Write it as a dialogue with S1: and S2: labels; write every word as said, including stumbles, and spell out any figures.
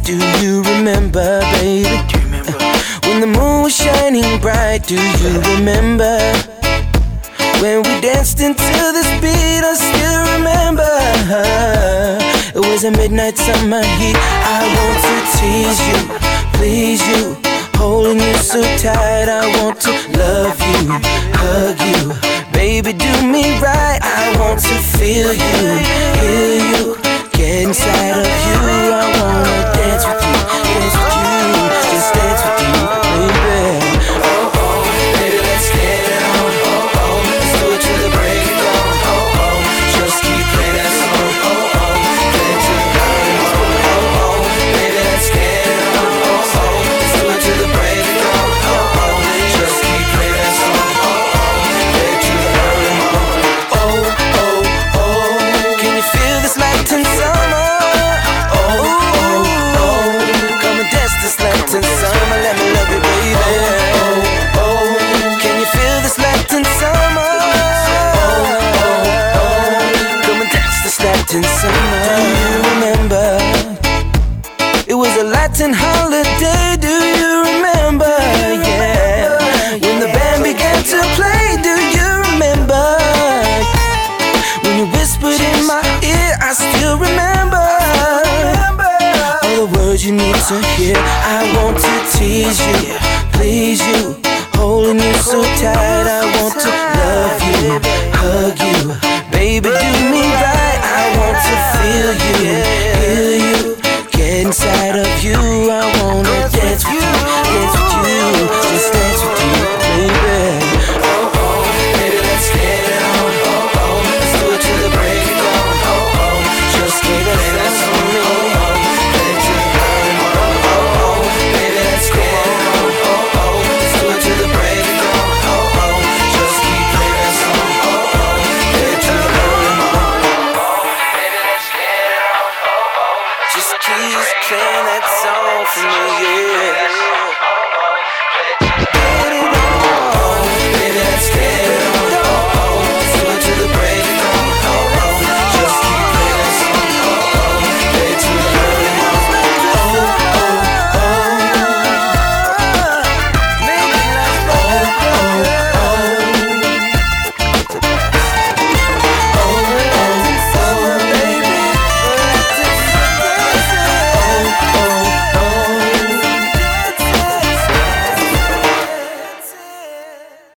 S1: Do you remember, baby?
S2: Do you remember?
S1: When the moon was shining bright, do you remember? When we danced into this beat, I still remember. It was a midnight summer heat. I want to tease you, please you, holding you so tight. I want to love you, hug you, baby, do me right. I want to feel you, hear you, get inside of you. I wanna dance with you, dance with you, just dance with you, baby. Oh, oh, baby, let's get it on. Oh, oh, let's do it till the break of dawn. Oh, oh, just keep playing that song. Oh, oh, play it till the early morning. Oh, oh, baby, let's get it on. Oh, oh, let's do it till the break of dawn. Oh, oh, just keep playing that song. Oh, oh, play it till the early morning. Oh, oh, oh, can you feel this Latin summer? Oh, oh, oh, come and dance this Latin summer. Let me love you, baby. Oh, oh, can you feel this Latin summer? Oh, oh, oh, come and dance this Latin summer. Do you remember? It was a Latin holiday. Do you remember? Yeah, when the band began to play. Do you remember? When you whispered in my ear, I still remember. All the words you need to hear. I want to tease you, please you, holding you so tight. I